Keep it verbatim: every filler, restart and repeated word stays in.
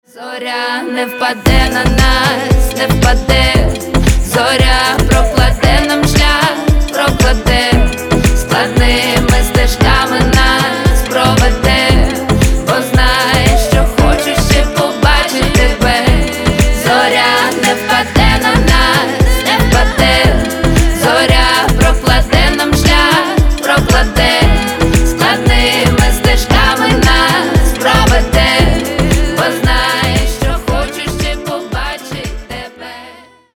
Зоря не впаде на нас, не впаде. Зоря прокладе нам шлях, прокладе.